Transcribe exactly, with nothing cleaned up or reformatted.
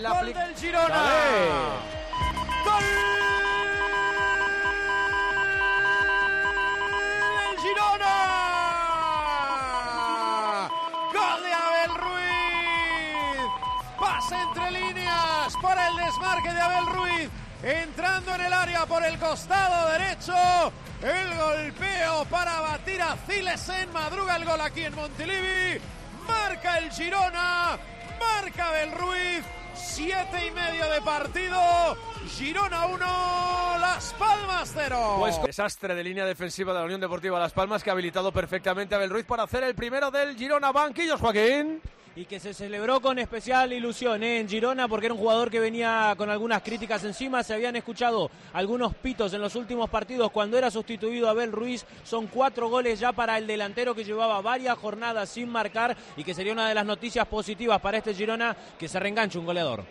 Gol del Girona. Gol del Girona. Gol de Abel Ruiz. Pase entre líneas por el desmarque de Abel Ruiz. Entrando en el área por el costado derecho. El golpeo para batir a Cilesen. Madruga el gol aquí en Montilivi. Marca el Girona. Marca Abel Ruiz. Siete y medio de partido. Girona uno, Las Palmas cero. Pues desastre de línea defensiva de la Unión Deportiva Las Palmas, que ha habilitado perfectamente a Abel Ruiz para hacer el primero del Girona. Banquillos, Joaquín. Y que se celebró con especial ilusión ¿eh? en Girona, porque era un jugador que venía con algunas críticas encima. Se habían escuchado algunos pitos en los últimos partidos cuando era sustituido Abel Ruiz. Son cuatro goles ya para el delantero, que llevaba varias jornadas sin marcar, y que sería una de las noticias positivas para este Girona, que se reenganche un goleador.